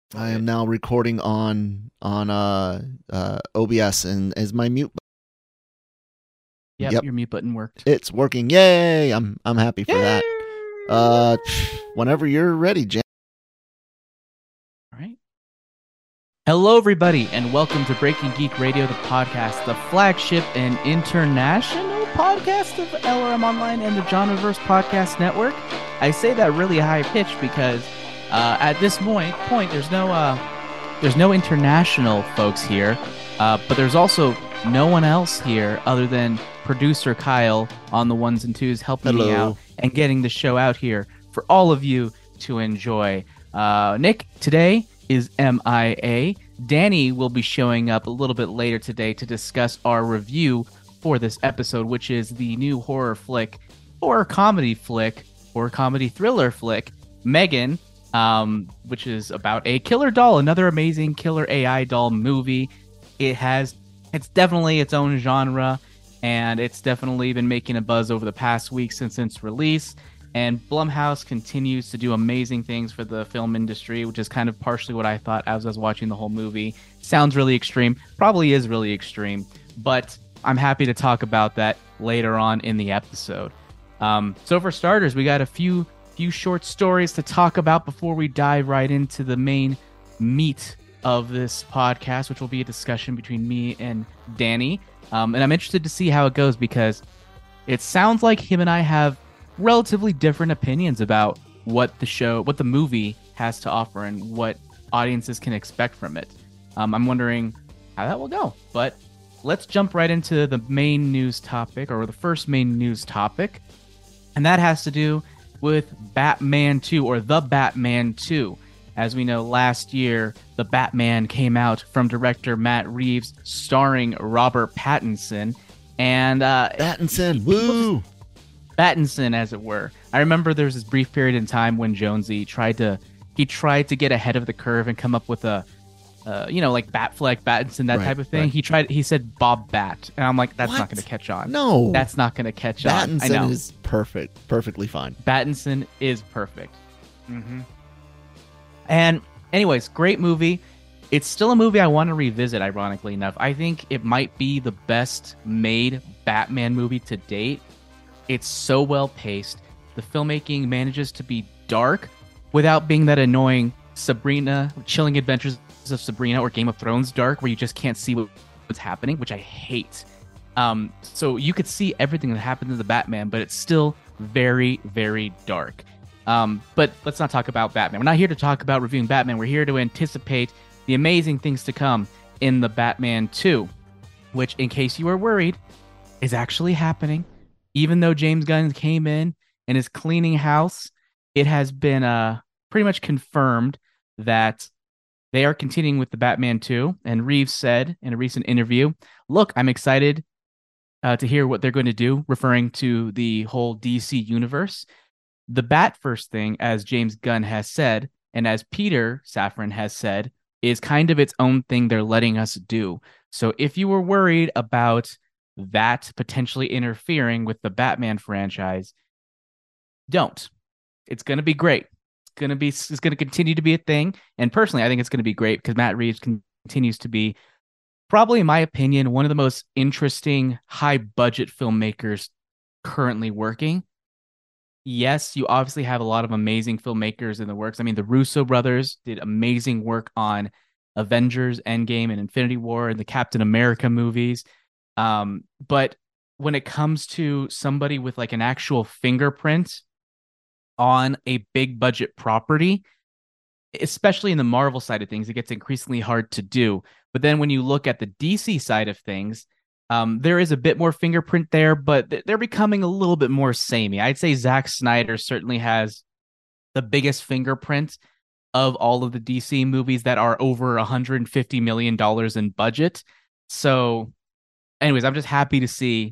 I am now recording on OBS, and is my mute? Yep, Yep, your mute button worked. it's working. Yay! I'm happy for Yay! that. Uh, Whenever you're ready, Jan. All right. Hello, everybody, and welcome to Breaking Geek Radio, the podcast, the flagship and international podcast of LRM Online and the Genreverse Podcast Network. I say that really high pitch because at this point, there's no international folks here, but there's also no one else here other than producer Kyle on the ones and twos helping me out Hello. and getting the show out here for all of you to enjoy. Nick today is MIA. Danny will be showing up a little bit later today to discuss our review for this episode, which is the new horror comedy thriller flick, Megan, which is about a killer doll, another amazing killer AI doll movie. It's definitely its own genre, and it's definitely been making a buzz over the past week since its release. And Blumhouse continues to do amazing things for the film industry, which is kind of partially what I thought as I was watching the whole movie. Sounds really extreme, probably is really extreme, but I'm happy to talk about that later on in the episode. So for starters, we got a few short stories to talk about before we dive right into the main meat of this podcast, which will be a discussion between me and Danny. And I'm interested to see how it goes because it sounds like him and I have relatively different opinions about what the movie has to offer and what audiences can expect from it. I'm wondering how that will go. But let's jump right into the main news topic, or the first main news topic. And that has to do with Batman 2, or The Batman 2. As we know, last year, The Batman came out from director Matt Reeves, starring Robert Pattinson. And Battinson, woo! Pattinson, as it were. I remember there was this brief period in time when Jonesy tried to get ahead of the curve and come up with a, like Batfleck, Pattinson, that Right, type of thing. right. He said Bob Bat, and I'm like, that's not What? going to catch on. No. That's not going to catch on. I Battinson know. is perfectly fine. Pattinson is perfect. And anyways, great movie. It's still a movie I want to revisit, ironically enough. I think it might be the best made Batman movie to date. It's so well paced. The filmmaking manages to be dark without being that annoying Sabrina, Chilling Adventures of Sabrina, or Game of Thrones dark, where you just can't see what's happening, which I hate. So you could see everything that happened to the Batman, but it's still very, very dark. But let's not talk about Batman. We're not here to talk about reviewing Batman. We're here to anticipate the amazing things to come in the Batman 2, which, in case you were worried, is actually happening. Even though James Gunn came in and is cleaning house, it has been pretty much confirmed that they are continuing with the Batman 2. And Reeves said in a recent interview, look, I'm excited to hear what they're going to do, referring to the whole DC universe. The Bat-First thing, as James Gunn has said, and as Peter Safran has said, is kind of its own thing they're letting us do. So if you were worried about that potentially interfering with the Batman franchise, don't. It's going to be great. It's going to continue to be a thing. And personally, I think it's going to be great because Matt Reeves continues to be, probably in my opinion, one of the most interesting high budget filmmakers currently working. Yes, you obviously have a lot of amazing filmmakers in the works. I mean, the Russo brothers did amazing work on Avengers, Endgame, and Infinity War, and the Captain America movies. But when it comes to somebody with like an actual fingerprint on a big budget property, especially in the Marvel side of things, it gets increasingly hard to do. But then when you look at the DC side of things, there is a bit more fingerprint there, but they're becoming a little bit more samey. I'd say Zack Snyder certainly has the biggest fingerprint of all of the DC movies that are over $150 million in budget. So, anyways, I'm just happy to see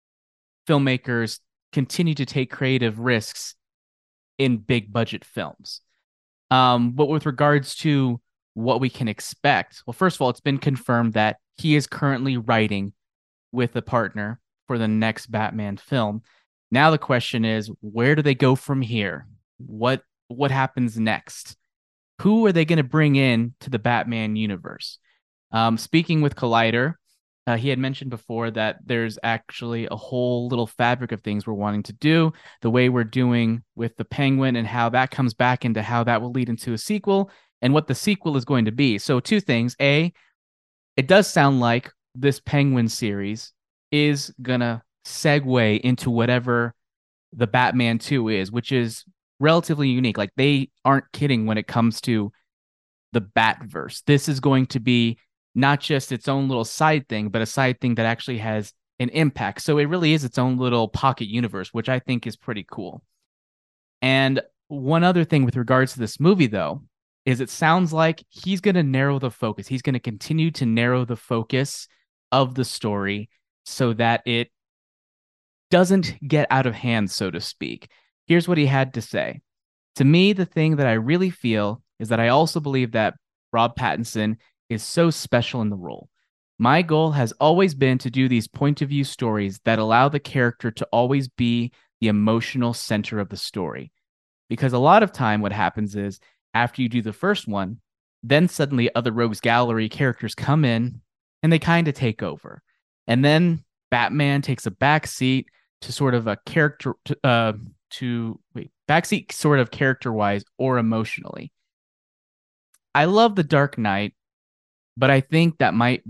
filmmakers continue to take creative risks in big budget films. But with regards to what we can expect, well, first of all, it's been confirmed that he is currently writing with a partner for the next Batman film. Now the question is, where do they go from here? What happens next? who are they going to bring in to the Batman universe? Speaking with Collider, he had mentioned before that there's actually a whole little fabric of things we're wanting to do, the way we're doing with the Penguin and how that comes back into how that will lead into a sequel and what the sequel is going to be. So two things. A, it does sound like this Penguin series is going to segue into whatever the Batman 2 is, which is relatively unique. Like they aren't kidding when it comes to the Batverse. This is going to be not just its own little side thing, but a side thing that actually has an impact. So it really is its own little pocket universe, which I think is pretty cool. And one other thing with regards to this movie, though, is it sounds like he's going to narrow the focus. He's going to continue to narrow the focus of the story so that it doesn't get out of hand, so to speak. Here's what he had to say. To me, the thing that I really feel is that I also believe that Rob Pattinson is so special in the role. My goal has always been to do these point of view stories that allow the character to always be the emotional center of the story. Because a lot of time what happens is after you do the first one, then suddenly other Rogues Gallery characters come in and they kind of take over. And then Batman takes a backseat to sort of a character backseat sort of character-wise or emotionally. I love The Dark Knight, but I think that might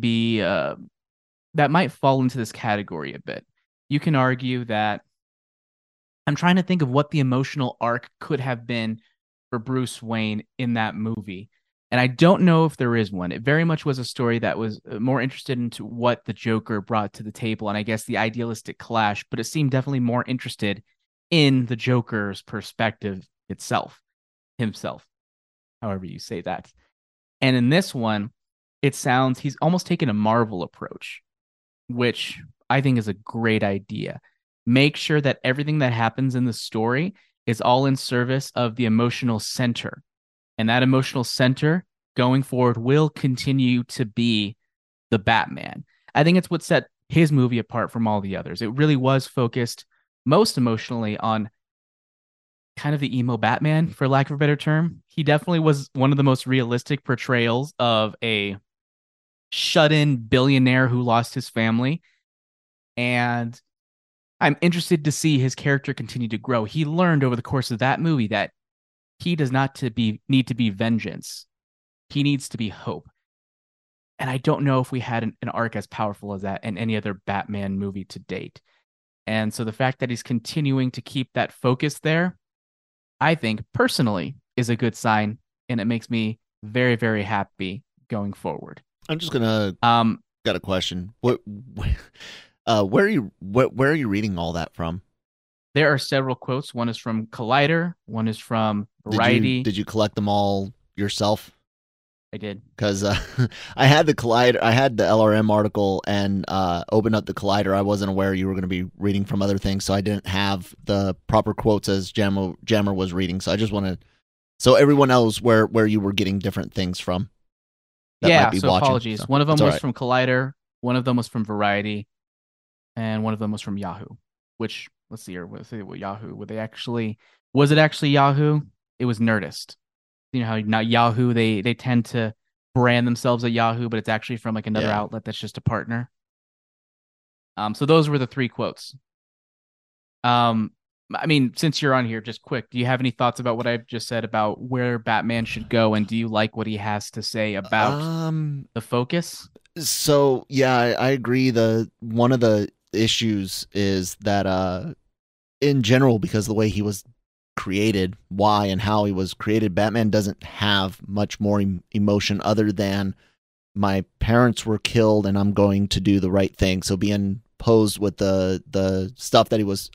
fall into this category a bit. You can argue that I'm trying to think of what the emotional arc could have been for Bruce Wayne in that movie. And I don't know if there is one. It very much was a story that was more interested into what the Joker brought to the table and I guess the idealistic clash, but it seemed definitely more interested in the Joker's perspective himself, however you say that. And in this one, it sounds he's almost taken a Marvel approach, which I think is a great idea. Make sure that everything that happens in the story is all in service of the emotional center. And that emotional center going forward will continue to be the Batman. I think it's what set his movie apart from all the others. It really was focused most emotionally on kind of the emo Batman, for lack of a better term. He definitely was one of the most realistic portrayals of a shut-in billionaire who lost his family. And I'm interested to see his character continue to grow. He learned over the course of that movie that he does not need to be vengeance. He needs to be hope. And I don't know if we had an arc as powerful as that in any other Batman movie to date. And so the fact that he's continuing to keep that focus there, I think personally is a good sign. And it makes me very, very happy going forward. I'm just gonna got a question. Where are you reading all that from? There are several quotes. One is from Collider. One is from Variety. Did you collect them all yourself? I did. Because I had the Collider, I had the LRM article and opened up the Collider. I wasn't aware you were going to be reading from other things, so I didn't have the proper quotes as Jammer was reading. So I just wanted, so everyone knows where you were getting different things from. Yeah, so watching, apologies. So one of them was from Collider, one of them was from Variety, and one of them was from Yahoo. Which, let's see here, what Yahoo? Was it actually Yahoo? It was Nerdist. You know how now Yahoo, they tend to brand themselves at Yahoo, but it's actually from like another outlet that's just a partner. So those were the three quotes. I mean, since you're on here, just quick, do you have any thoughts about what I've just said about where Batman should go, and do you like what he has to say about the focus? So yeah, I agree. One of the issues is that in general, because the way he was created, why and how he was created, Batman doesn't have much more emotion other than my parents were killed and I'm going to do the right thing. So being posed with the stuff that he was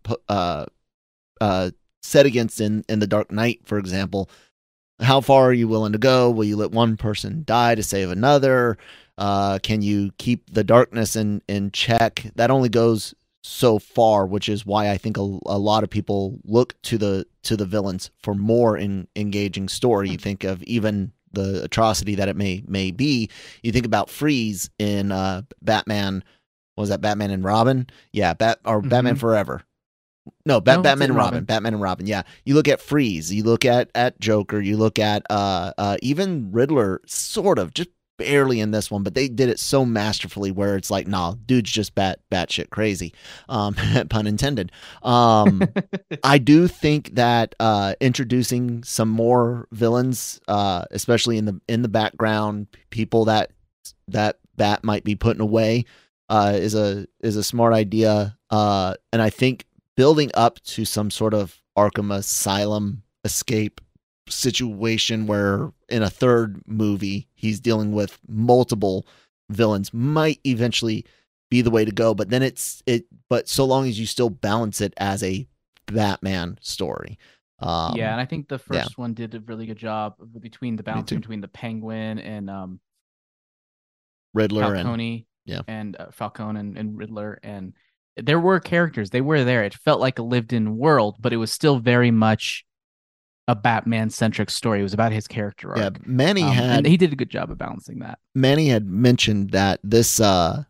set against in the Dark Knight, for example, how far are you willing to go? Will you let one person die to save another? Can you keep the darkness in check? That only goes so far, which is why I think a lot of people look to the villains for more engaging story. You think of even the atrocity that it may be. You think about Freeze in Batman. What was that, Batman and Robin? Yeah, Batman Forever. No, No, it's Batman in and Robin. Robin. Batman and Robin. Yeah, you look at Freeze. You look at Joker. You look at even Riddler. Sort of, just barely in this one, but they did it so masterfully where it's like, nah, dude's just batshit crazy. Pun intended. I do think that introducing some more villains, especially in the background, people that Bat might be putting away, is a smart idea. And I think building up to some sort of Arkham Asylum escape situation where in a third movie he's dealing with multiple villains might eventually be the way to go. But then but so long as you still balance it as a Batman story. Yeah, and I think the yeah. first one did a really good job between the balance between the Penguin and Riddler Falcone and Falcone and Riddler, and there were characters. They were there. It felt like a lived-in world, but it was still very much a Batman-centric story. It was about his character arc. Yeah, and he did a good job of balancing that. Manny had mentioned that this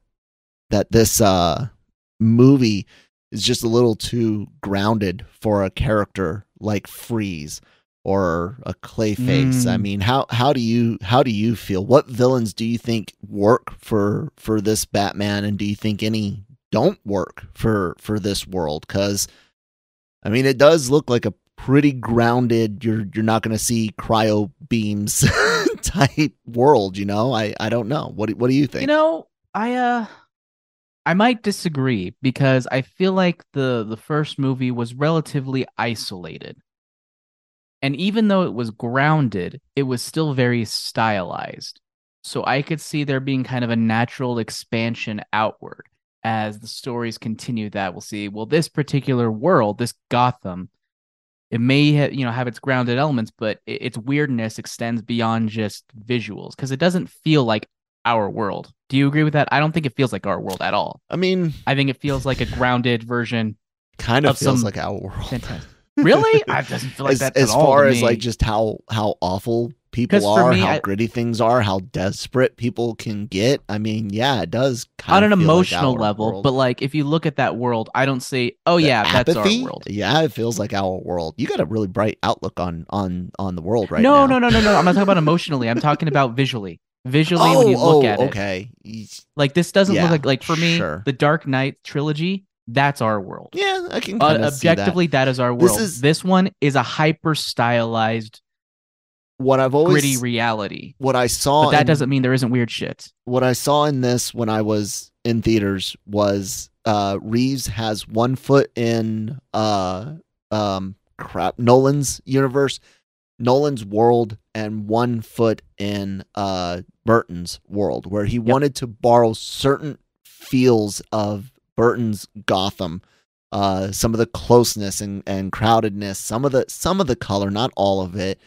movie is just a little too grounded for a character like Freeze or a Clayface. I mean, how do you feel? What villains do you think work for this Batman, and do you think any don't work for this world? Because I mean, it does look like a pretty grounded, you're not going to see cryo beams type world, I don't know. What do you think? I might disagree, because I feel like the first movie was relatively isolated. And even though it was grounded, it was still very stylized. So I could see there being kind of a natural expansion outward as the stories continue. That we'll see, well, this particular world, this Gotham, it may have its grounded elements, but its weirdness extends beyond just visuals, because it doesn't feel like our world. Do you agree with that? I don't think it feels like our world at all. I mean, I think it feels like a grounded version. Kind of feels like our world. Fantastic. Really? It doesn't feel like that as at all far to as me. like just how awful people are, me, how gritty things are, how desperate people can get. I mean, yeah, it does kind of on an emotional like level, world. But like if you look at that world, I don't say, oh yeah, that's our world. Yeah, it feels like our world. You got a really bright outlook on the world right now. No. I'm not talking about emotionally. I'm talking about visually. When you look at it. Okay. Like this doesn't look like for me, sure. the Dark Knight trilogy, that's our world. Yeah, I can objectively, that is our world. This one is a hyper stylized, what I've always gritty reality. What I saw, but that doesn't mean there isn't weird shit. What I saw in this when I was in theaters was Reeves has one foot in Nolan's universe, Nolan's world, and 1 foot in Burton's world, where he wanted to borrow certain feels of Burton's Gotham, some of the closeness and crowdedness, some of the color, not all of it.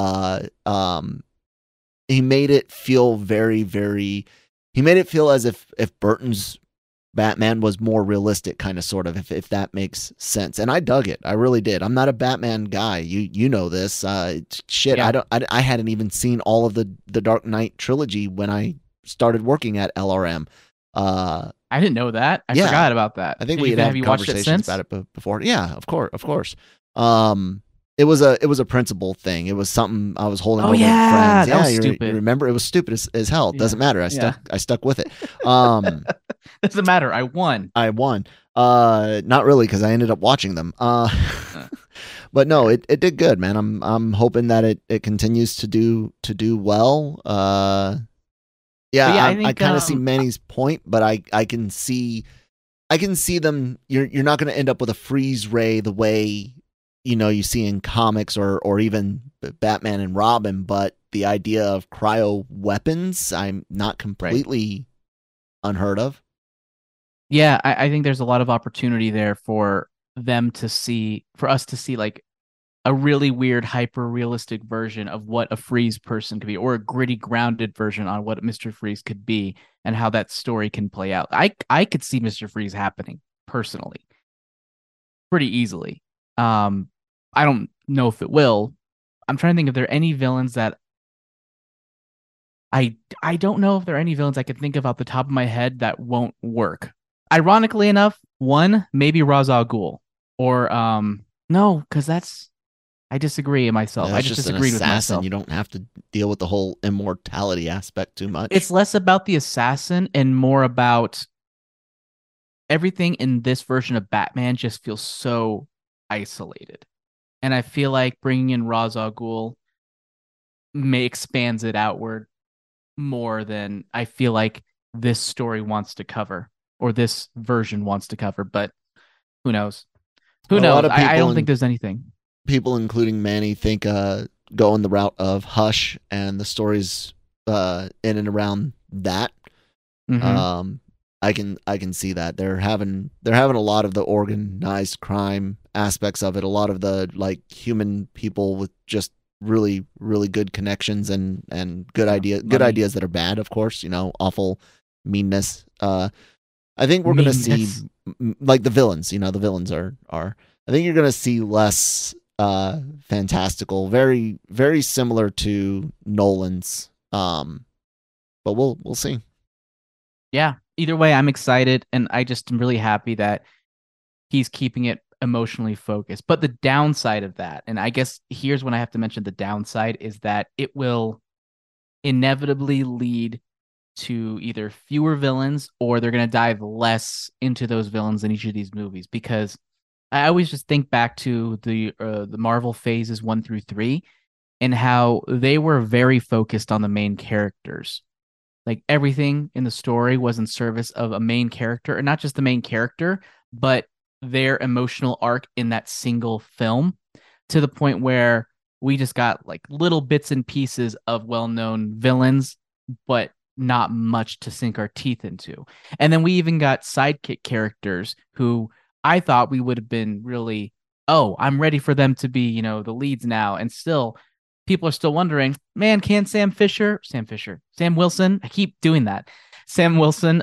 He made it feel very, very. He made it feel as if Burton's Batman was more realistic, kind of, sort of, if that makes sense. And I dug it. I really did. I'm not a Batman guy. You know this. Shit. Yeah. I hadn't even seen all of the Dark Knight trilogy when I started working at LRM. I didn't know that. I forgot about that. I think we had conversations about it before. Yeah, of course. It was a principle thing. It was something I was holding over with friends. That was stupid. You remember? It was stupid as hell. Doesn't matter. I stuck with it. Doesn't matter. I won. Not really, because I ended up watching them. But no, it did good, man. I'm hoping that it continues to do well. I kind of see Manny's point, but I can see them. You're not going to end up with a freeze ray the way you see in comics or even Batman and Robin, but the idea of cryo weapons, I'm not completely unheard of. Yeah, I think there's a lot of opportunity there for us to see like a really weird, hyper realistic version of what a Freeze person could be, or a gritty, grounded version on what Mr. Freeze could be, and how that story can play out. I could see Mr. Freeze happening personally, pretty easily. I don't know if it will. I'm trying to think if there are any villains that I don't know if there are any villains I could think of off the top of my head that won't work. Ironically enough, one, maybe Ra's al Ghul. Or no, because that's I disagree myself. I It's just just an disagreed with assassin. myself. You don't have to deal with the whole immortality aspect too much. It's less about the assassin and more about everything in this version of Batman just feels so isolated. And I feel like bringing in Ra's al Ghul may expands it outward more than I feel like this story wants to cover or this version wants to cover. But who knows? Who A lot knows? of I people don't think and there's anything. people, including Manny, think going the route of Hush and the stories in and around that. Mm-hmm. Um, I can see that they're having a lot of the organized crime aspects of it, a lot of the like human people with just really really good connections and Yeah, good money, ideas that are bad, of course, awful meanness. I think we're gonna see meanness. like the villains. The villains are. I think you're gonna see less fantastical, very very similar to Nolan's. But we'll see. Yeah. Either way, I'm excited, and I just am really happy that he's keeping it emotionally focused. But the downside of that, and I guess here's when I have to mention the downside, is that it will inevitably lead to either fewer villains or they're going to dive less into those villains in each of these movies because I always just think back to the Marvel phases 1 through 3 and how they were very focused on the main characters. Like everything in the story was in service of a main character, and not just the main character, but their emotional arc in that single film to the point where we just got like little bits and pieces of well-known villains, but not much to sink our teeth into. And then we even got sidekick characters who I thought we would have been really, oh, I'm ready for them to be, the leads now. And still, people are still wondering, man, can Sam Wilson, I keep doing that. Sam Wilson,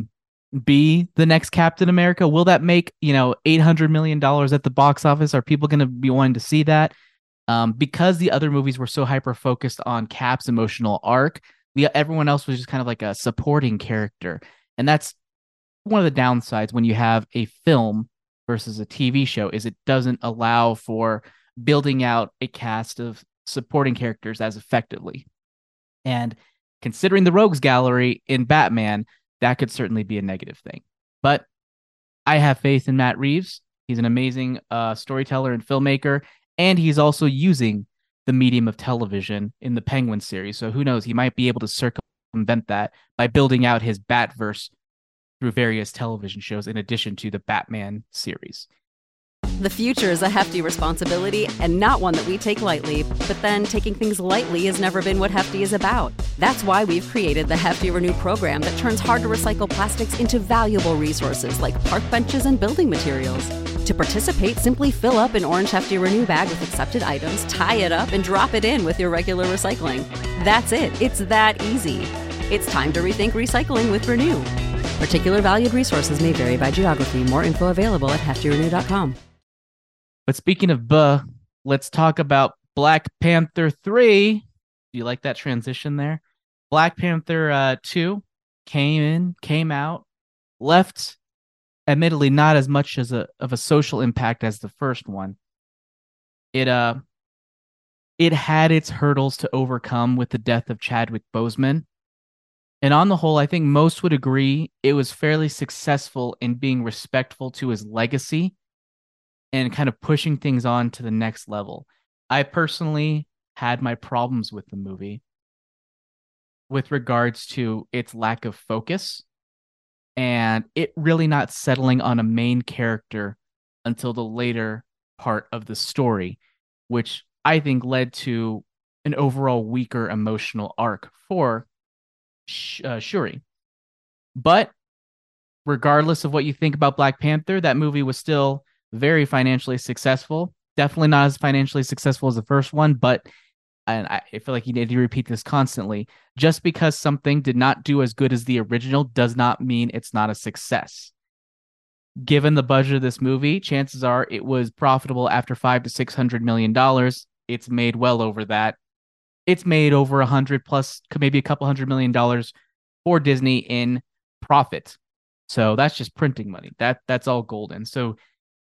be the next Captain America? Will that make, $800 million at the box office? Are people going to be wanting to see that? Because the other movies were so hyper focused on Cap's emotional arc, everyone else was just kind of like a supporting character. And that's one of the downsides when you have a film versus a TV show is it doesn't allow for building out a cast of supporting characters as effectively. And considering the rogues gallery in Batman, that could certainly be a negative thing. But I have faith in Matt Reeves. He's an amazing storyteller and filmmaker, and he's also using the medium of television in the Penguin series. So who knows? He might be able to circumvent that by building out his Batverse through various television shows in addition to the Batman series. The future is a hefty responsibility and not one that we take lightly. But then taking things lightly has never been what Hefty is about. That's why we've created the Hefty Renew program that turns hard to recycle plastics into valuable resources like park benches and building materials. To participate, simply fill up an orange Hefty Renew bag with accepted items, tie it up, and drop it in with your regular recycling. That's it. It's that easy. It's time to rethink recycling with Renew. Particular valued resources may vary by geography. More info available at heftyrenew.com. But speaking of let's talk about Black Panther 3. Do you like that transition there? Black Panther 2 came out, left admittedly not as much of a social impact as the first one. It had its hurdles to overcome with the death of Chadwick Boseman. And on the whole, I think most would agree it was fairly successful in being respectful to his legacy and kind of pushing things on to the next level. I personally had my problems with the movie with regards to its lack of focus and it really not settling on a main character until the later part of the story, which I think led to an overall weaker emotional arc for Shuri. But regardless of what you think about Black Panther, that movie was still very financially successful. Definitely not as financially successful as the first one, but and I feel like you need to repeat this constantly. Just because something did not do as good as the original does not mean it's not a success. Given the budget of this movie, chances are it was profitable after $500 to $600 million. It's made well over that. It's made over 100 plus, maybe a couple $100 million for Disney in profit. So that's just printing money. That's all golden. So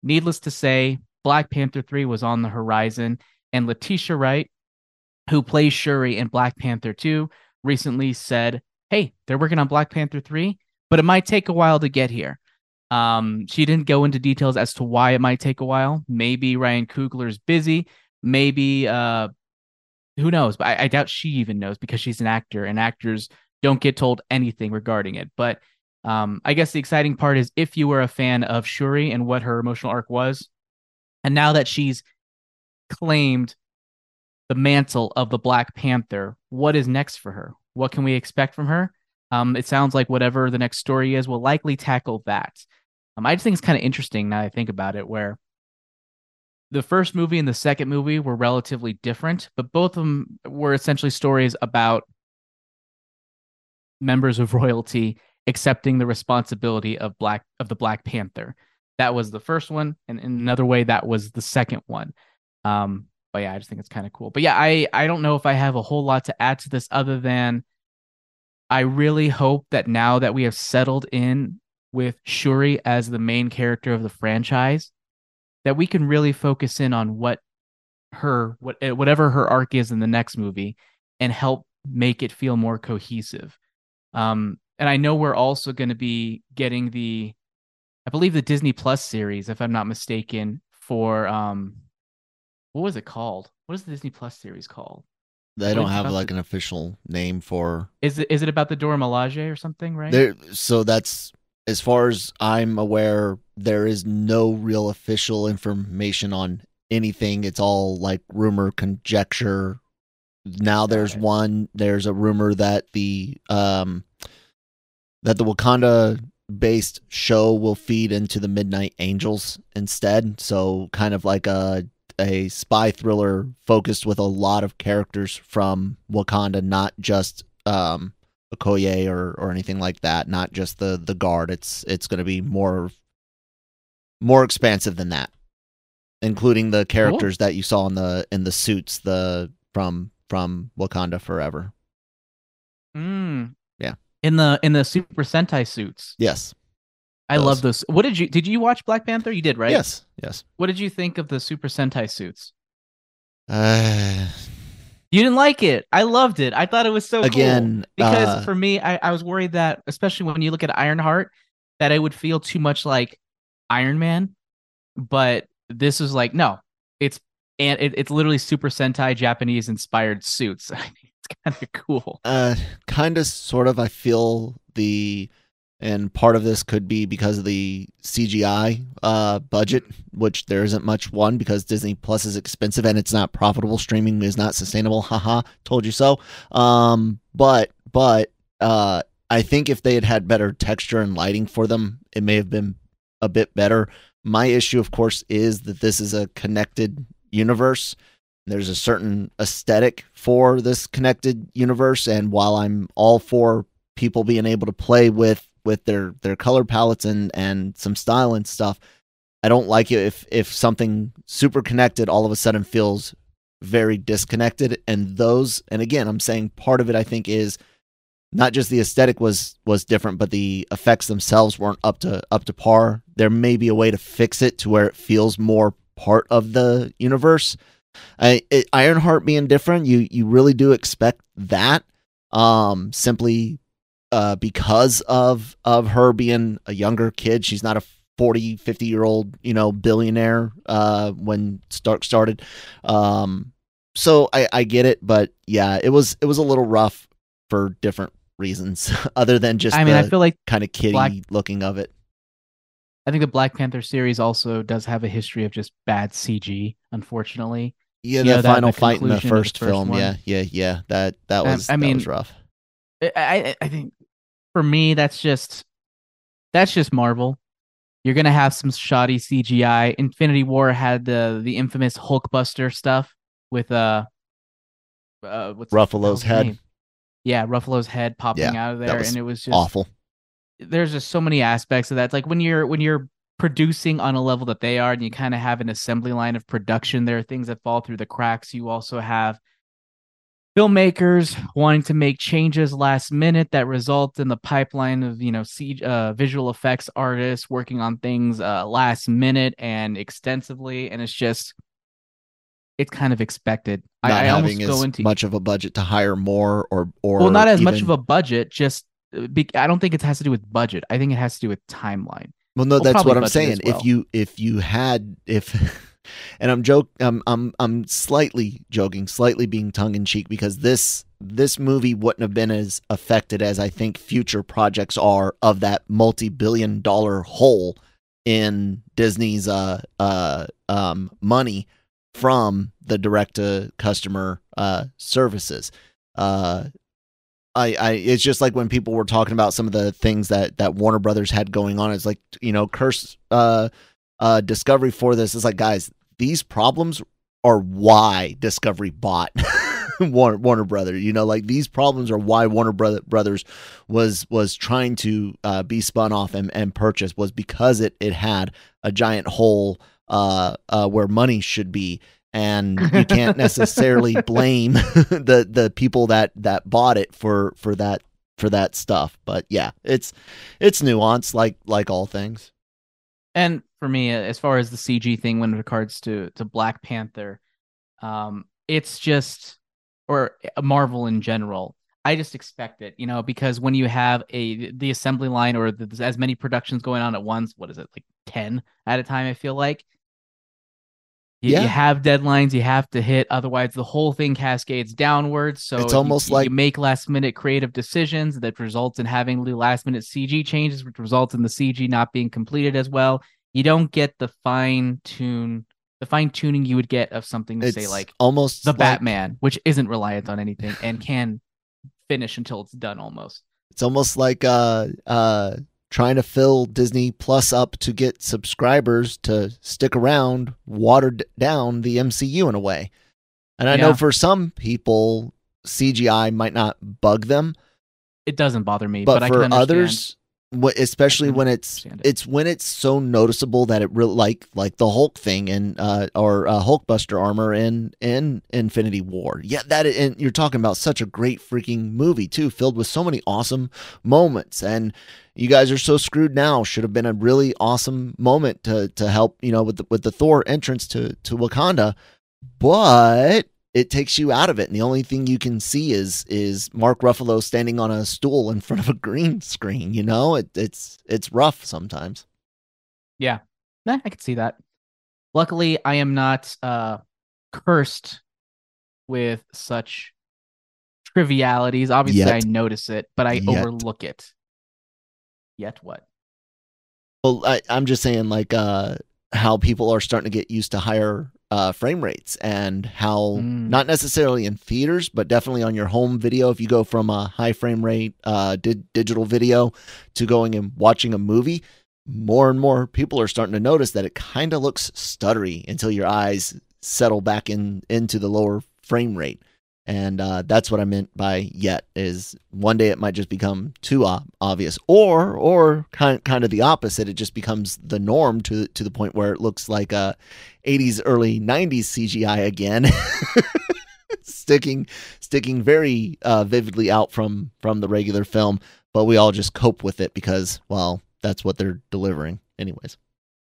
needless to say, Black Panther 3 was on the horizon, and Letitia Wright, who plays Shuri in Black Panther 2, recently said, hey, they're working on Black Panther 3, but it might take a while to get here. She didn't go into details as to why it might take a while. Maybe Ryan Coogler's busy. Maybe, who knows? But I doubt she even knows because she's an actor, and actors don't get told anything regarding it. But I guess the exciting part is if you were a fan of Shuri and what her emotional arc was, and now that she's claimed the mantle of the Black Panther, what is next for her? What can we expect from her? It sounds like whatever the next story is will likely tackle that. I just think it's kind of interesting now that I think about it, where the first movie and the second movie were relatively different, but both of them were essentially stories about members of royalty accepting the responsibility of the Black Panther. That was the first one, and in another way, that was the second one. But yeah, I just think it's kind of cool. But yeah, I don't know if I have a whole lot to add to this other than I really hope that now that we have settled in with Shuri as the main character of the franchise, that we can really focus in on whatever her arc is in the next movie and help make it feel more cohesive. And I know we're also going to be getting I believe the Disney Plus series, if I'm not mistaken, for what was it called? What is the Disney Plus series called? They don't have like an official name for. Is it about the Dora Milaje or something, right? So that's, as far as I'm aware, there is no real official information on anything. It's all like rumor, conjecture. Now there's a rumor that the Wakanda based show will feed into the Midnight Angels instead. So kind of like a spy thriller focused with a lot of characters from Wakanda, not just Okoye or anything like that, not just the guard. It's going to be more expansive than that, including the characters that you saw in the suits from Wakanda Forever. Yeah. In the Super Sentai suits. Yes. I love those. What did you watch Black Panther? You did, right? Yes. What did you think of the Super Sentai suits? You didn't like it. I loved it. I thought it was so cool. Because for me, I was worried that, especially when you look at Ironheart, that it would feel too much like Iron Man. But this was like, no, it's literally Super Sentai Japanese inspired suits. It's kind of cool. Kind of, sort of. I feel and part of this could be because of the CGI budget, which there isn't much, one, because Disney Plus is expensive and it's not profitable. Streaming is not sustainable. Haha, told you so. But I think if they had better texture and lighting for them, it may have been a bit better. My issue, of course, is that this is a connected universe. There's a certain aesthetic for this connected universe, and while I'm all for people being able to play with their color palettes and some style and stuff, I don't like it if something super connected all of a sudden feels very disconnected. And again, I'm saying part of it, I think, is not just the aesthetic was different, but the effects themselves weren't up to par. There may be a way to fix it to where it feels more part of the universe. Ironheart being different, you really do expect that, simply because of her being a younger kid. She's not a 40, 50-year-old, billionaire when Stark started. So I get it, but yeah, it was a little rough for different reasons other than just I feel like kind of kiddie looking of it. I think the Black Panther series also does have a history of just bad CG, unfortunately. Yeah, the final fight in the first film. One. Yeah. That was rough. I think for me, that's just Marvel. You're gonna have some shoddy CGI. Infinity War had the infamous Hulkbuster stuff with Ruffalo's head. Name? Yeah, Ruffalo's head popping out of there, and it was just awful. There's just so many aspects of that. It's like when you're producing on a level that they are, and you kind of have an assembly line of production, there are things that fall through the cracks. You also have filmmakers wanting to make changes last minute that result in the pipeline of visual effects artists working on things last minute and extensively, and it's kind of expected. Not I having almost go as into much of a budget to hire more well, or not as much of even a budget, just I don't think it has to do with budget. I think it has to do with timeline. well, no, Well, that's probably what I'm budget saying. as well. If you had if and I'm slightly joking, slightly being tongue in cheek because this movie wouldn't have been as affected as I think future projects are of that multi-billion-dollar hole in Disney's money from the direct to customer services. Uh I it's just like when people were talking about some of the things that Warner Brothers had going on. It's like, curse Discovery for this. It's like, guys, these problems are why Discovery bought Warner Brothers. Like these problems are why Warner Brothers was trying to be spun off and purchased, was because it had a giant hole where money should be. And you can't necessarily blame the people that bought it for that stuff. But yeah, it's nuanced like all things. And for me, as far as the CG thing when it regards to Black Panther, it's just, or Marvel in general, I just expect it, because when you have the assembly line or as many productions going on at once, what is it, like 10 at a time, I feel like. You have deadlines you have to hit, otherwise the whole thing cascades downwards. So it's almost you like make last minute creative decisions that results in having the last minute CG changes, which results in the CG not being completed as well. You don't get the fine tuning you would get of something to say like almost the Batman, which isn't reliant on anything and can finish until it's done almost. It's almost like trying to fill Disney Plus up to get subscribers to stick around, watered down the MCU in a way. And I know for some people, CGI might not bug them. It doesn't bother me, but I for can others, especially when it's so noticeable that it really like the Hulk thing and or Hulkbuster armor in Infinity War. Yeah, and you're talking about such a great freaking movie too, filled with so many awesome moments. And you guys are so screwed now. Should have been a really awesome moment to help with the Thor entrance to Wakanda, but it takes you out of it, and the only thing you can see is Mark Ruffalo standing on a stool in front of a green screen. It's rough sometimes. Yeah, I can see that. Luckily, I am not cursed with such trivialities. Obviously, I notice it, but I overlook it. Yet what? Well, I'm just saying, like, how people are starting to get used to higher frame rates, and how not necessarily in theaters, but definitely on your home video. If you go from a high frame rate digital video to going and watching a movie, more and more people are starting to notice that it kind of looks stuttery until your eyes settle back into the lower frame rate. And that's what I meant by yet, is one day it might just become too obvious, or kind of the opposite. It just becomes the norm to the point where it looks like 80s, early 90s CGI again, sticking very vividly out from the regular film. But we all just cope with it because, well, that's what they're delivering. Anyways,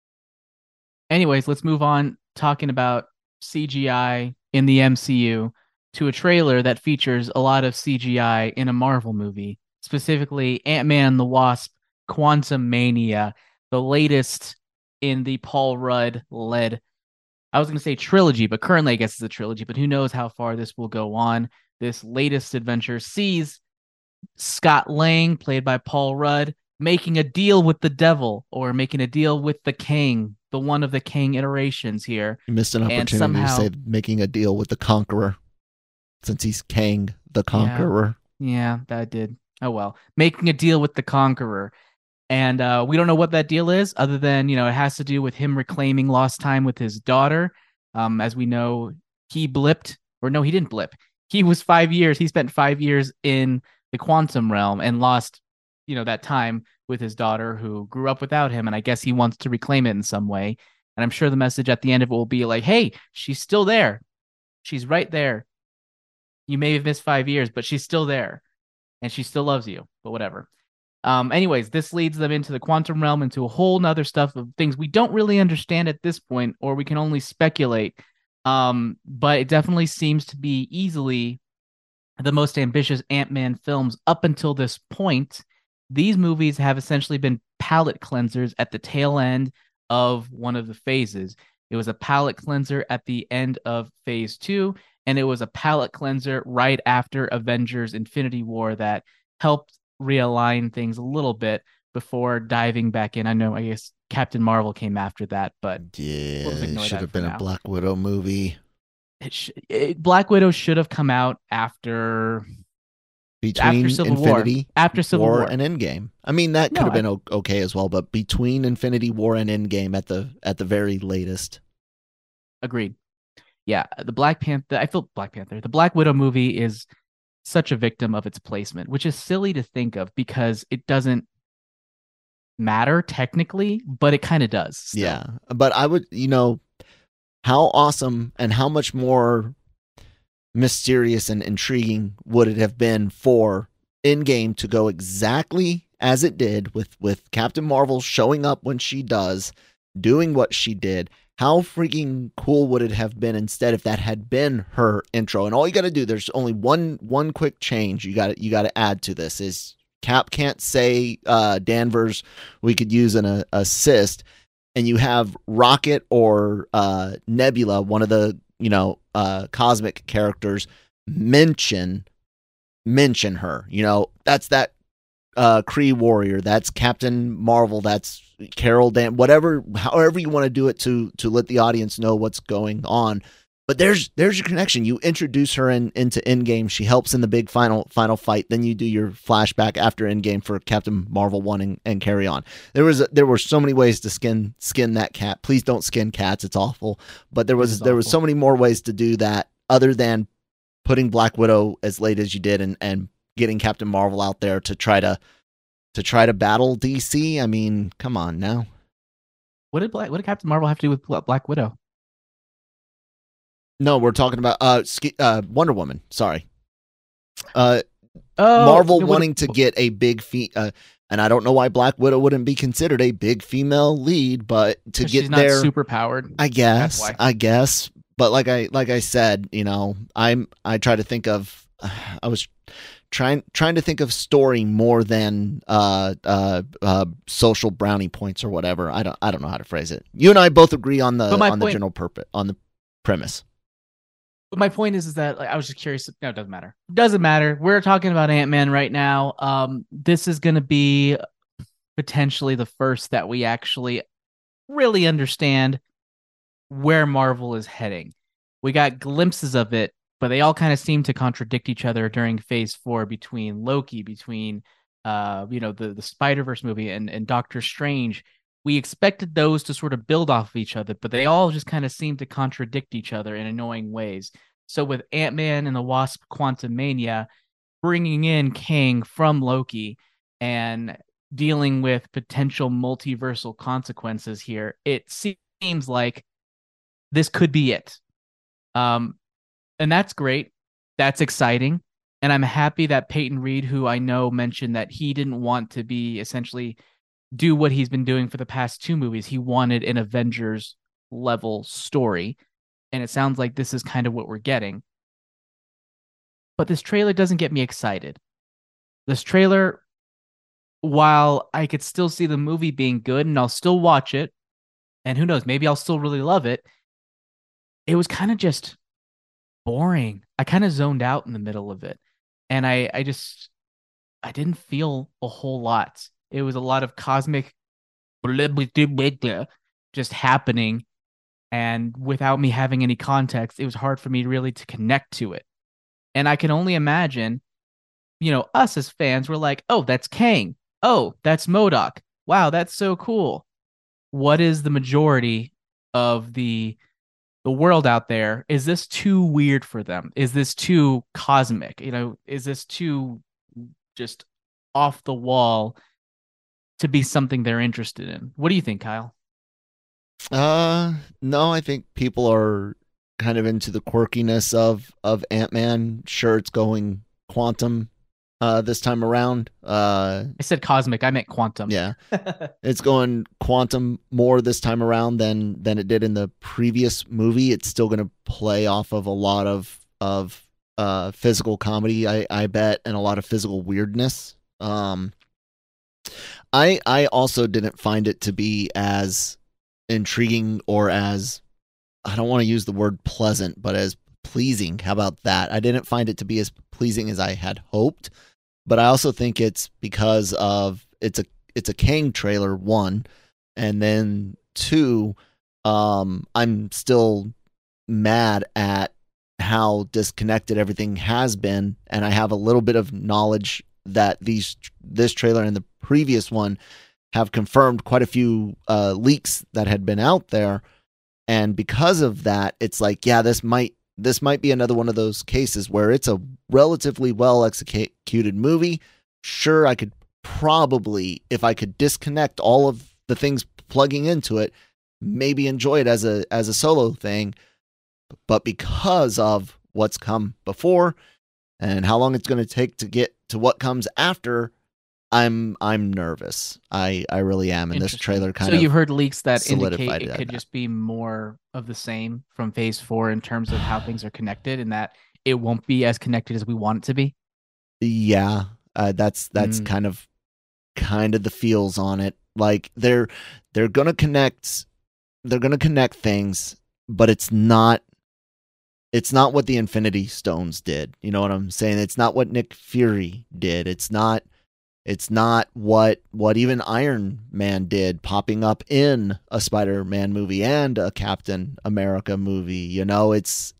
let's move on talking about CGI in the MCU to a trailer that features a lot of CGI in a Marvel movie, specifically Ant-Man and the Wasp: Quantumania, the latest in the Paul Rudd-led, I was going to say trilogy, but currently I guess it's a trilogy, but who knows how far this will go on. This latest adventure sees Scott Lang, played by Paul Rudd, making a deal with the devil, or making a deal with the Kang, the one of the Kang iterations here. You missed an opportunity to say making a deal with the Conqueror, since he's Kang the Conqueror. Yeah, that did. Oh, well. Making a deal with the Conqueror. And we don't know what that deal is, other than, it has to do with him reclaiming lost time with his daughter. As we know, he blipped. Or no, he didn't blip. He was 5 years. He spent 5 years in the quantum realm and lost, that time with his daughter, who grew up without him. And I guess he wants to reclaim it in some way. And I'm sure the message at the end of it will be like, hey, she's still there. She's right there. You may have missed 5 years, but she's still there and she still loves you, but whatever. Anyways, this leads them into the quantum realm, into a whole nother stuff of things we don't really understand at this point, or we can only speculate. But it definitely seems to be easily the most ambitious Ant-Man films up until this point. These movies have essentially been palate cleansers at the tail end of one of the phases. It was a palate cleanser at the end of phase 2, and it was a palate cleanser right after Avengers Infinity War that helped realign things a little bit before diving back in. I guess Captain Marvel came after that, but Yeah, we'll it should have been now. a Black Widow movie. Black Widow should have come out after Civil Infinity War. After Civil War and Endgame. I mean, that could have been okay as well, but between Infinity War and Endgame at the very latest. Agreed. Yeah, the Black Panther. The Black Widow movie is such a victim of its placement, which is silly to think of because it doesn't matter technically, but it kind of does. Still. Yeah, but I would, how awesome and how much more mysterious and intriguing would it have been for Endgame to go exactly as it did with Captain Marvel showing up when she does, doing what she did. How freaking cool would it have been instead if that had been her intro? And all you got to do, there's only one quick change you got to add to this is Cap can't say Danvers. We could use an assist, and you have Rocket or Nebula, one of the cosmic characters, mention her. That's that Kree warrior. That's Captain Marvel. That's Carol Dan. However you want to do it to let the audience know what's going on. But there's your connection. You introduce her into Endgame. She helps in the big final fight. Then you do your flashback after Endgame for Captain Marvel 1 and carry on. There were so many ways to skin that cat. Please don't skin cats. It's awful. But there was so many more ways to do that other than putting Black Widow as late as you did and getting Captain Marvel out there to try to battle DC. I mean, come on now. What did Captain Marvel have to do with Black Widow? No, we're talking about Wonder Woman. Sorry. Marvel wanting to get a big and I don't know why Black Widow wouldn't be considered a big female lead, but to get she's there, not super powered. I guess. But like I said, I try to think of. I was trying to think of story more than social brownie points or whatever. I don't know how to phrase it. You and I both agree on the general purpose, on the premise. But my point is that I was just curious. No, it doesn't matter. Doesn't matter. We're talking about Ant-Man right now. This is going to be potentially the first that we actually really understand where Marvel is heading. We got glimpses of it, but they all kind of seem to contradict each other during Phase 4 between Loki, between the Spider-Verse movie and Doctor Strange. We expected those to sort of build off of each other, but they all just kind of seem to contradict each other in annoying ways. So with Ant-Man and the Wasp: Quantumania, bringing in Kang from Loki and dealing with potential multiversal consequences here, it seems like this could be it. And that's great. That's exciting. And I'm happy that Peyton Reed, who I know mentioned that he didn't want to be essentially do what he's been doing for the past 2 movies. He wanted an Avengers level story. And it sounds like this is kind of what we're getting. But this trailer doesn't get me excited. This trailer, while I could still see the movie being good and I'll still watch it, and who knows, maybe I'll still really love it, it was kind of just boring. I kind of zoned out in the middle of it. And I didn't feel a whole lot. It was a lot of cosmic just happening. And without me having any context, it was hard for me really to connect to it. And I can only imagine, us as fans were like, oh, that's Kang. Oh, that's MODOK. Wow, that's so cool. What is the majority of the world out there? Is this too weird for them? Is this too cosmic? Is this too just off the wall to be something they're interested in? What do you think, Kyle? No, I think people are kind of into the quirkiness of Ant-Man, sure, it's going quantum this time around. I said cosmic. I meant quantum. Yeah, it's going quantum more this time around than it did in the previous movie. It's still going to play off of a lot of physical comedy, I bet, and a lot of physical weirdness. I also didn't find it to be as intriguing or as, I don't want to use the word pleasant, but as pleasing. How about that? I didn't find it to be as pleasing as I had hoped. But I also think it's because of it's a Kang trailer, one, and then two, I'm still mad at how disconnected everything has been, and I have a little bit of knowledge that this trailer and the previous one have confirmed quite a few leaks that had been out there, and because of that, it's like, yeah, this might be another one of those cases where it's a relatively well executed movie. Sure, I could probably, if I could disconnect all of the things plugging into it, maybe enjoy it as a solo thing. But because of what's come before and how long it's going to take to get to what comes after, I'm nervous. I really am, and this trailer kind of. So you've heard leaks that indicate it could just be more of the same from Phase 4 in terms of how things are connected, and that it won't be as connected as we want it to be. Yeah, that's kind of the feels on it. Like they're gonna connect things, but it's not what the Infinity Stones did. You know what I'm saying? It's not what Nick Fury did. It's not what even Iron Man did, popping up in a Spider-Man movie and a Captain America movie. You know, it's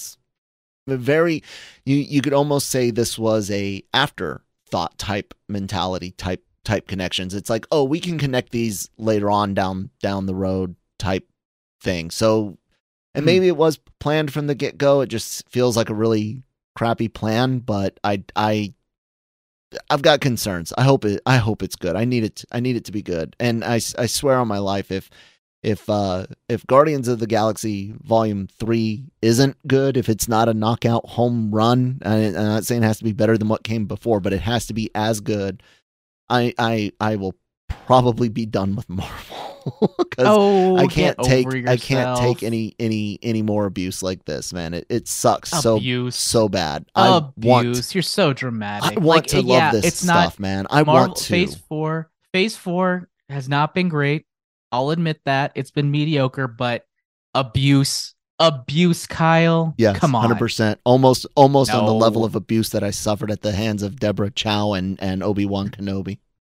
very, you could almost say this was a afterthought type mentality, type connections. It's like, oh, we can connect these later on down the road type thing. So, and maybe it was planned from the get-go. It just feels like a really crappy plan, but I've got concerns. I hope it's good. I need it to be good. And I swear on my life, if Guardians of the Galaxy Volume 3 isn't good, if it's not a knockout home run, I'm not saying it has to be better than what came before, but it has to be as good, I will probably be done with Marvel because I can't take any more abuse like this, man. It sucks so bad. You're so dramatic. I want to love this stuff, man. I want to. Phase 4 has not been great. I'll admit that. It's been mediocre, but abuse, Kyle. Yes, come on, 100%. Almost on the level of abuse that I suffered at the hands of Deborah Chow and Obi-Wan Kenobi.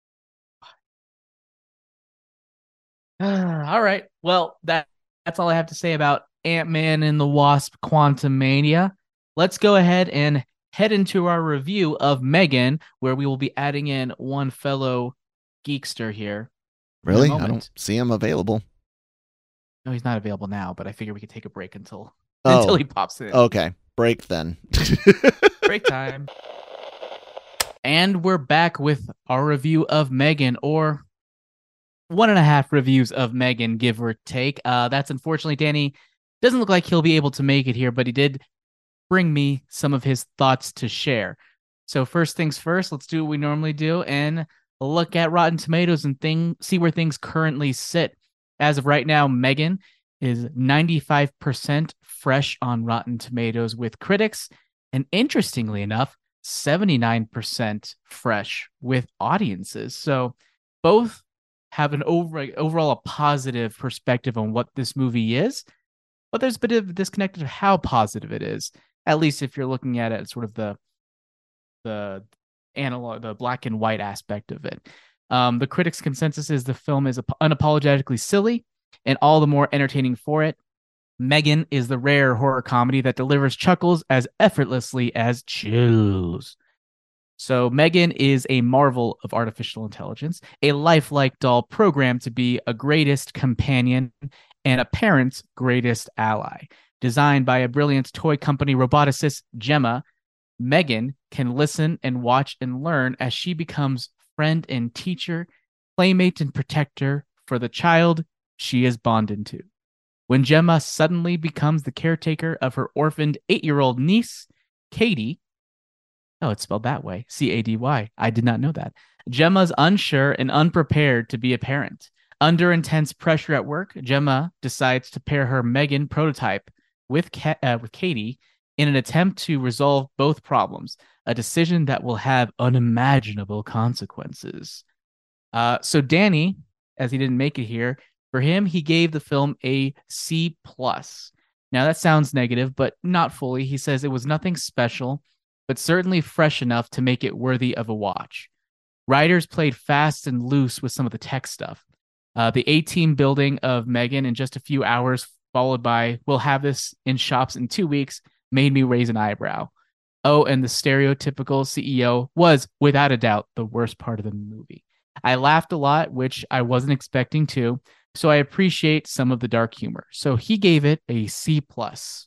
All right. Well, that's all I have to say about Ant-Man and the Wasp: Quantumania. Let's go ahead and head into our review of Megan, where we will be adding in one fellow geekster here. Really? I don't see him available. No, he's not available now, but I figure we could take a break until he pops in. Okay. Break then. Break time. And we're back with our review of Megan, or 1.5 reviews of Megan, give or take. That's unfortunately, Danny doesn't look like he'll be able to make it here, but he did bring me some of his thoughts to share. So first things first, let's do what we normally do and look at Rotten Tomatoes and see where things currently sit. As of right now, Megan is 95% fresh on Rotten Tomatoes with critics, and interestingly enough, 79% fresh with audiences. So both have an overall a positive perspective on what this movie is, but there's a bit of a disconnect of how positive it is, at least if you're looking at it sort of the analog, the black and white aspect of it. The critics' consensus is the film is unapologetically silly and all the more entertaining for it. Megan is the rare horror comedy that delivers chuckles as effortlessly as chills. So Megan is a marvel of artificial intelligence, a lifelike doll programmed to be a greatest companion and a parent's greatest ally. Designed by a brilliant toy company roboticist, Gemma, Megan can listen and watch and learn as she becomes friend and teacher, playmate and protector for the child she is bonded to. when Gemma suddenly becomes the caretaker of her orphaned 8-year-old niece, Katie. Oh, it's spelled that way. Cady. I did not know that. Gemma's unsure and unprepared to be a parent. Under intense pressure at work, Gemma decides to pair her Megan prototype with Katie in an attempt to resolve both problems, a decision that will have unimaginable consequences. So Danny, as he didn't make it here, for him, he gave the film a C plus. Now that sounds negative, but not fully. He says it was nothing special, but certainly fresh enough to make it worthy of a watch. Writers played fast and loose with some of the tech stuff. The A-team building of Megan in just a few hours, followed by "we'll have this in shops in 2 weeks," made me raise an eyebrow. Oh, and the stereotypical CEO was, without a doubt, the worst part of the movie. I laughed a lot, which I wasn't expecting to, so I appreciate some of the dark humor. So he gave it a C plus.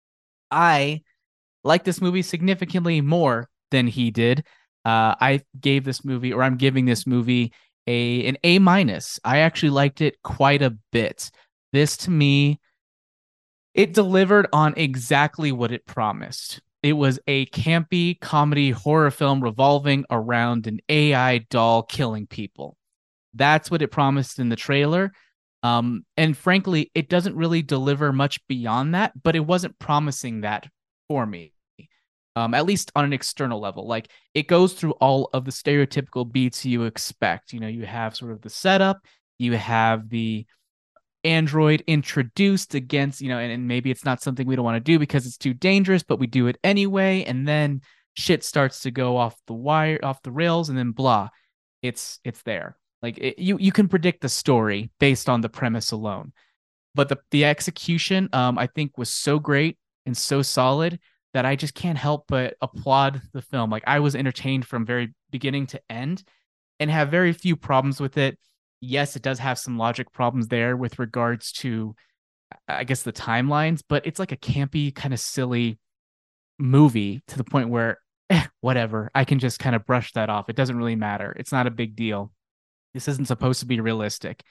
I like this movie significantly more than he did. I gave this movie, or I'm giving this movie an A minus. I actually liked it quite a bit. This to me, it delivered on exactly what it promised. It was a campy comedy horror film revolving around an AI doll killing people. That's what it promised in the trailer. And frankly, it doesn't really deliver much beyond that, but it wasn't promising that for me. At least on an external level. Like, it goes through all of the stereotypical beats you expect. You know, you have sort of the setup, you have the android introduced against, and maybe it's not something we don't want to do because it's too dangerous, but we do it anyway. And then shit starts to go off the rails, and then blah, it's there. Like, you can predict the story based on the premise alone. But the execution, I think, was so great and so solid that I just can't help but applaud the film. Like, I was entertained from very beginning to end and have very few problems with it. Yes, it does have some logic problems there with regards to, I guess, the timelines, but it's like a campy, kind of silly movie to the point where, whatever, I can just kind of brush that off. It doesn't really matter. It's not a big deal. This isn't supposed to be realistic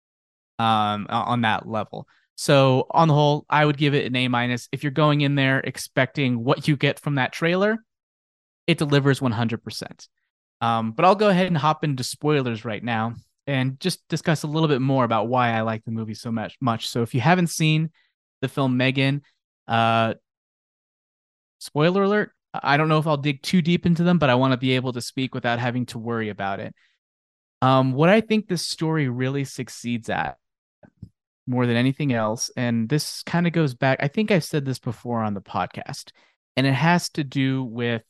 on that level. So on the whole, I would give it an A minus. If you're going in there expecting what you get from that trailer, it delivers 100%. But I'll go ahead and hop into spoilers right now and just discuss a little bit more about why I like the movie so much. So if you haven't seen the film Megan, spoiler alert, I don't know if I'll dig too deep into them, but I want to be able to speak without having to worry about it. What I think this story really succeeds at more than anything else, and this kind of goes back, I think I've said this before on the podcast, and it has to do with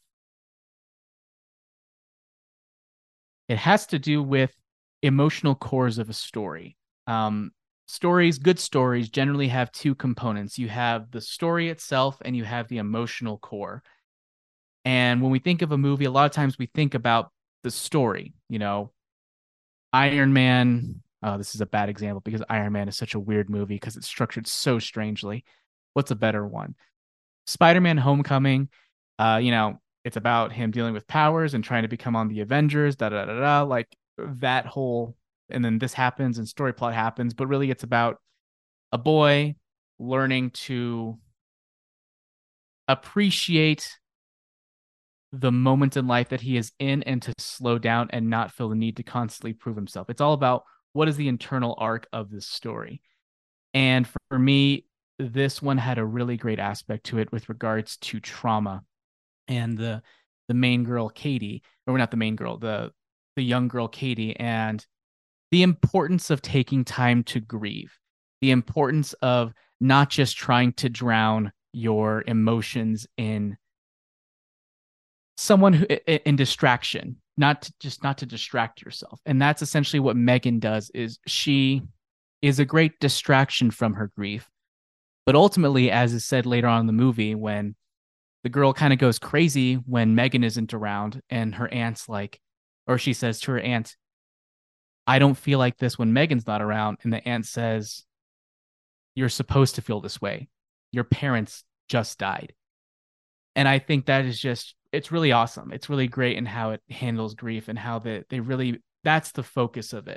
emotional cores of a story. Good stories generally have two components. You have the story itself and you have the emotional core. And when we think of a movie, a lot of times we think about the story. Iron Man. Oh, this is a bad example because Iron Man is such a weird movie because it's structured so strangely. What's a better one? Spider-Man Homecoming. It's about him dealing with powers and trying to become on the Avengers, like that whole, and then this happens and story plot happens, but really it's about a boy learning to appreciate the moment in life that he is in and to slow down and not feel the need to constantly prove himself. It's all about what is the internal arc of this story. And for me, this one had a really great aspect to it with regards to trauma. And the main girl, Katie, or not the main girl, the young girl, Katie, and the importance of taking time to grieve, the importance of not just trying to drown your emotions in someone in distraction, not to distract yourself. And that's essentially what Megan does. Is she is a great distraction from her grief. But ultimately, as is said later on in the movie, when the girl kind of goes crazy when Megan isn't around, and her aunt's like, or she says to her aunt, "I don't feel like this when Megan's not around." And the aunt says, "You're supposed to feel this way. Your parents just died." And I think that is just, it's really awesome. It's really great in how it handles grief and how they really, that's the focus of it.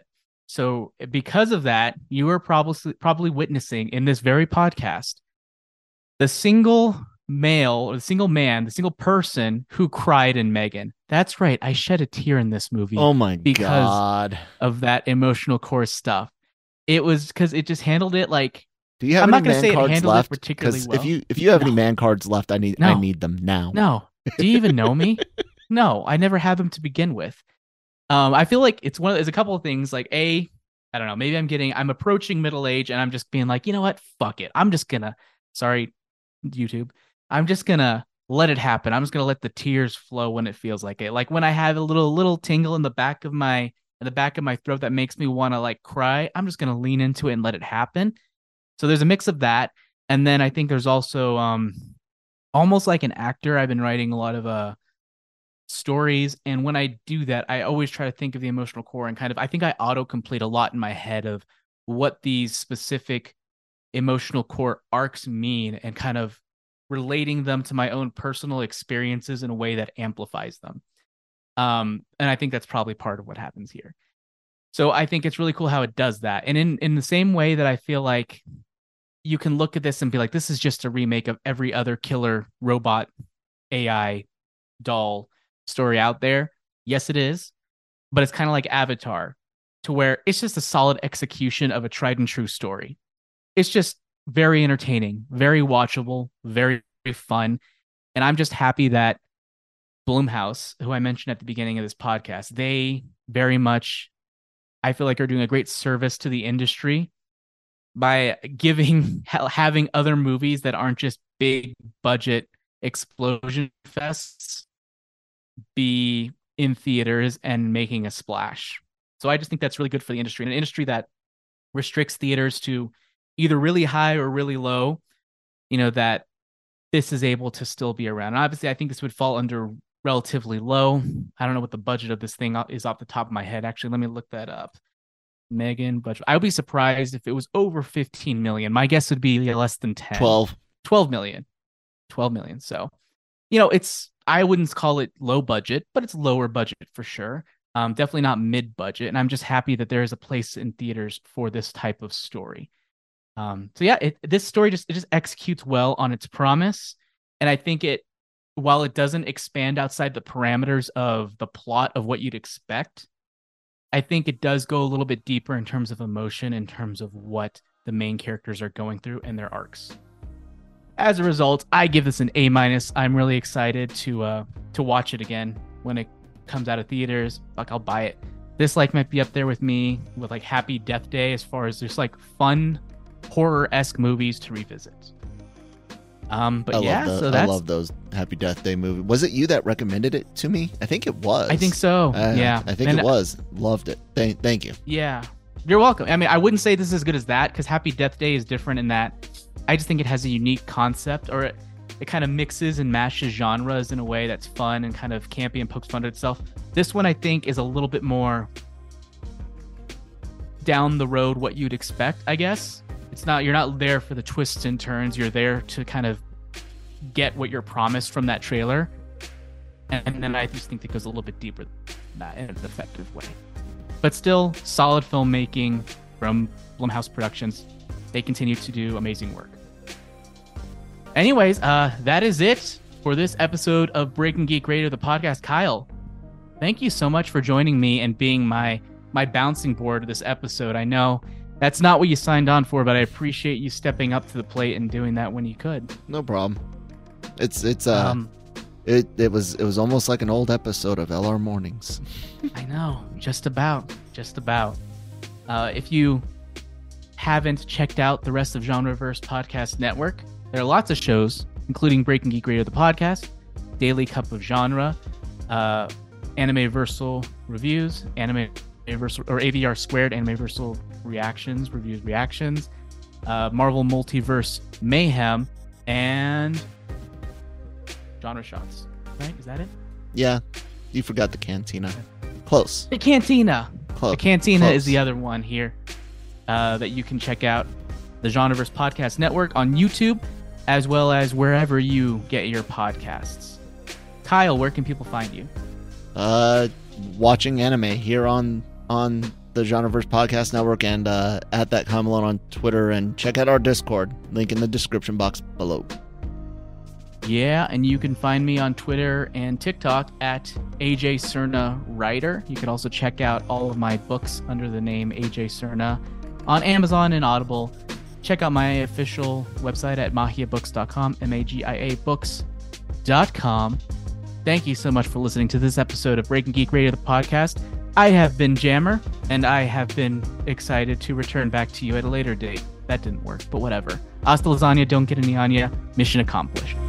So because of that, you are probably witnessing in this very podcast the single male or the single man, the single person who cried in Megan. That's right. I shed a tear in this movie. Oh my because God. of that emotional core stuff. It was because it just handled it like. Do you have I'm any not going to man say it cards handled left? it particularly well. If you have any No. man cards left, I need them now. No. Do you even know me? No, I never had them to begin with. I feel like there's a couple of things like I don't know, maybe I'm approaching middle age and I'm just being like, you know what? Fuck it. I'm just gonna, sorry, YouTube. I'm just gonna let it happen. I'm just gonna let the tears flow when it feels like it. Like when I have a little tingle in the back of my throat that makes me want to like cry, I'm just gonna lean into it and let it happen. So there's a mix of that. And then I think there's also almost like an actor. I've been writing a lot of stories, and when I do that, I always try to think of the emotional core and I think I autocomplete a lot in my head of what these specific emotional core arcs mean and kind of relating them to my own personal experiences in a way that amplifies them. And I think that's probably part of what happens here. So I think it's really cool how it does that. And in the same way that I feel like you can look at this and be like, this is just a remake of every other killer robot AI doll story out there. Yes, it is. But it's kind of like Avatar, to where it's just a solid execution of a tried and true story. It's just very entertaining, very watchable, very, very fun. And I'm just happy that Blumhouse, who I mentioned at the beginning of this podcast, they very much, I feel like, are doing a great service to the industry by having other movies that aren't just big budget explosion fests be in theaters and making a splash. So I just think that's really good for the industry. And an industry that restricts theaters to either really high or really low, that this is able to still be around. And obviously, I think this would fall under relatively low. I don't know what the budget of this thing is off the top of my head. Actually, let me look that up. Megan budget. I would be surprised if it was over 15 million. My guess would be less than 10. 12 million. 12 million. So, I wouldn't call it low budget, but it's lower budget for sure. Definitely not mid budget. And I'm just happy that there is a place in theaters for this type of story. So yeah, this story just executes well on its promise. And I think while it doesn't expand outside the parameters of the plot of what you'd expect, I think it does go a little bit deeper in terms of emotion, in terms of what the main characters are going through and their arcs. As a result, I give this an A-. I'm really excited to watch it again when it comes out of theaters. Like, I'll buy it. This might be up there with me with Happy Death Day as far as there's fun horror-esque movies to revisit. But I love those Happy Death Day movies. Was it you that recommended it to me? I think it was. I think so. Yeah, I think it was. Loved it. Thank you. Yeah, you're welcome. I mean, I wouldn't say this is as good as that, because Happy Death Day is different in that I just think it has a unique concept, or it kind of mixes and mashes genres in a way that's fun and kind of campy and pokes fun at itself. This one, I think, is a little bit more down the road what you'd expect, I guess. You're not there for the twists and turns. You're there to kind of get what you're promised from that trailer. And then I just think it goes a little bit deeper than that in an effective way. But still, solid filmmaking from Blumhouse Productions. They continue to do amazing work. Anyways, that is it for this episode of Breaking Geek Radio, the podcast. Kyle, thank you so much for joining me and being my bouncing board of this episode. I know that's not what you signed on for, but I appreciate you stepping up to the plate and doing that when you could. No problem. It was almost like an old episode of LR Mornings. I know, just about. If you haven't checked out the rest of Genreverse Podcast Network, there are lots of shows, including Breaking Geek Radio, the podcast, Daily Cup of Genre, Animeversal Reviews, Animeversal or AVR Squared, Animeversal Reactions, Marvel Multiverse Mayhem, and Genre Shots. Right? Is that it? Yeah, you forgot the Cantina. Close. The Cantina. Close. The Cantina Close. is the other one here that you can check out. The Genreverse Podcast Network on YouTube, as well as wherever you get your podcasts. Kyle, where can people find you? Watching anime here on the Genreverse Podcast Network and at That Kind Malone on Twitter, and check out our Discord. Link in the description box below. Yeah, and you can find me on Twitter and TikTok at AJ Cerna Writer. You can also check out all of my books under the name AJ Cerna on Amazon and Audible. Check out my official website at magiabooks.com, magiabooks.com. Thank you so much for listening to this episode of Breaking Geek Radio, the podcast. I have been Jammer, and I have been excited to return back to you at a later date. That didn't work, but whatever. Hasta lasagna, don't get any on ya. Mission accomplished.